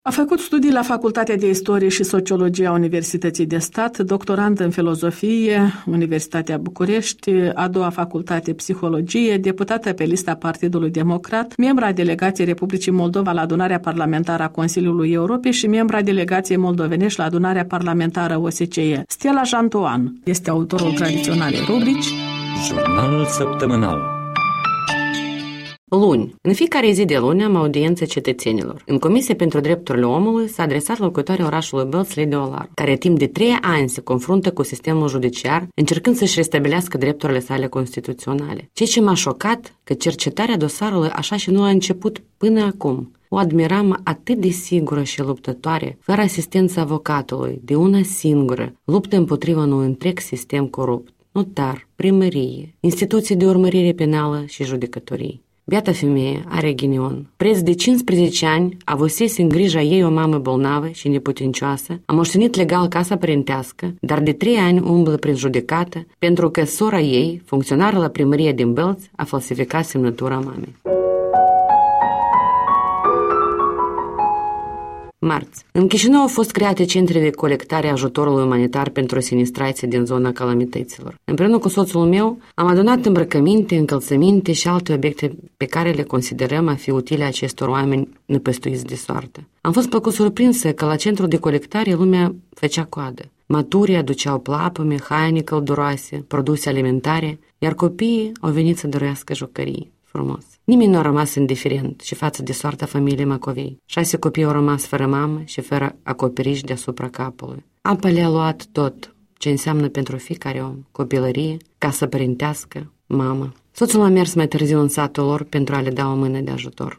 A făcut studii la Facultatea de Istorie și Sociologie a Universității de Stat, doctorant în filozofie, Universitatea București, a doua facultate Psihologie, deputată pe lista Partidului Democrat, membra delegației Republicii Moldova la adunarea parlamentară a Consiliului Europei și membra delegației moldovenești la adunarea parlamentară OSCE. Stella Jantoan este autorul tradiționalei rubrici Jurnalul săptămânal. Luni. În fiecare zi de luni am audiențe cetățenilor. În Comisia pentru Drepturile Omului s-a adresat locuitoarea orașului Bălți, Lidia Olar, care timp de 3 ani se confruntă cu sistemul judiciar, încercând să-și restabilească drepturile sale constituționale. Ceea ce m-a șocat, că cercetarea dosarului așa și nu a început până acum. O admiram atât de sigură și luptătoare, fără asistența avocatului, de una singură, luptă împotriva unui întreg sistem corupt, notar, primărie, instituții de urmărire penală și judecătorii. Beata femeie are ghinion. Preț de 15 ani, avusese în grija ei o mamă bolnavă și neputincioasă, a moștenit legal casa părintească, dar de 3 ani umblă prin judecată pentru că sora ei, funcționară la primăria din Bălți, a falsificat semnătura mamei. Marți. În Chișinău au fost create centre de colectare a ajutorului umanitar pentru sinistrații din zona calamităților. Împreună cu soțul meu am adunat îmbrăcăminte, încălțăminte și alte obiecte pe care le considerăm a fi utile acestor oameni năpăstuiți de soartă. Am fost plăcut surprinsă că la centrul de colectare lumea făcea coadă. Maturii aduceau plapăme, haine călduroase, produse alimentare, iar copiii au venit să dăruiască jucării. Frumos. Nimeni nu a rămas indiferent și față de soarta familiei Macovei. 6 copii au rămas fără mamă și fără acoperiș deasupra capului. Apa le-a luat tot ce înseamnă pentru fiecare om: copilărie, casă părintească, mamă. Soțul a mers mai târziu în satul lor pentru a le da o mână de ajutor.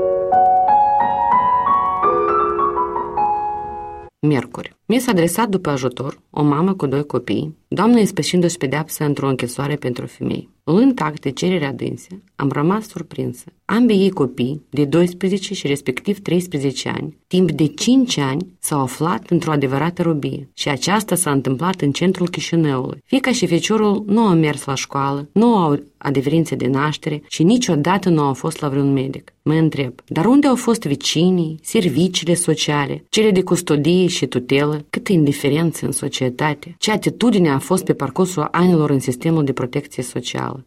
Miercuri. Mi s-a adresat după ajutor o mamă cu 2 copii, doamna ispășindu-și pedeapsa într-o închisoare pentru femei. Luând act de cererea dânse, am rămas surprinsă. Ambii ei copii, de 12 și respectiv 13 ani, timp de 5 ani s-au aflat într-o adevărată robie și aceasta s-a întâmplat în centrul Chișinăului. Fiica și feciorul nu au mers la școală, nu au adeverințe de naștere și niciodată nu au fost la vreun medic. Mă întreb, dar unde au fost vecinii, serviciile sociale, cele de custodie și tutelă? Câtă indiferență în societate! Ce atitudine a fost pe parcursul anilor în sistemul de protecție socială!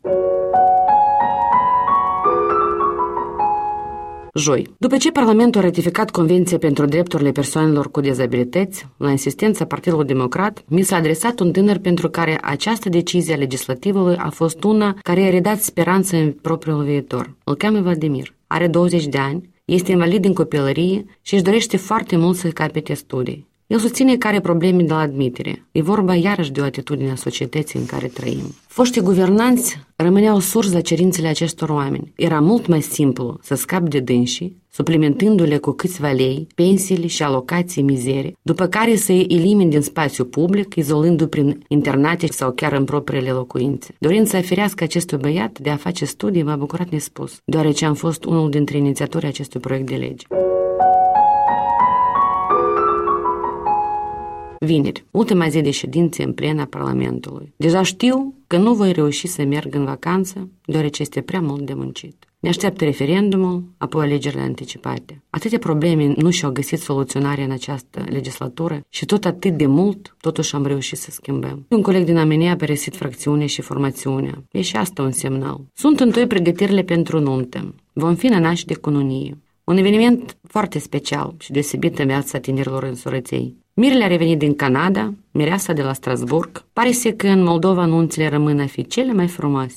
Joi. După ce Parlamentul a ratificat Convenția pentru drepturile persoanelor cu dizabilități, la insistența Partidului Democrat, mi s-a adresat un tânăr pentru care această decizie a legislativului a fost una care i-a redat speranță în propriul viitor. Îl cheamă Vladimir. Are 20 de ani, este invalid din copilărie și își dorește foarte mult să capete studii. El susține că are probleme de la admitere. E vorba iarăși de o atitudine a societății în care trăim. Foștii guvernanți rămâneau surzi la cerințele acestor oameni. Era mult mai simplu să scapi de dânsii, suplimentându-le cu câțiva lei, pensiile și alocații mizerii, după care să-i elimini din spațiu public, izolându-i prin internate sau chiar în propriile locuințe. Dorința firească acestui băiat de a face studii m-a bucurat nespus, deoarece am fost unul dintre inițiatorii acestui proiect de lege. Vineri, ultima zi de ședințe în plen a Parlamentului. Deja știu că nu voi reuși să merg în vacanță, deoarece este prea mult de muncit. Ne așteaptă referendumul, apoi alegerile anticipate. Atâtea probleme nu și-au găsit soluționare în această legislatură și tot atât de mult, totuși am reușit să schimbăm. Un coleg din Armenia a părăsit fracțiunea și formațiunea. E și asta un semnal. Sunt întâi pregătirile pentru nuntă. Vom fi nănași de cununie. Un eveniment foarte special și deosebit în viața tinerilor însurăței. Mirele a revenit din Canada, mireasa de la Strasburg. Pare să că în Moldova nunțile rămân a fi cele mai frumoase.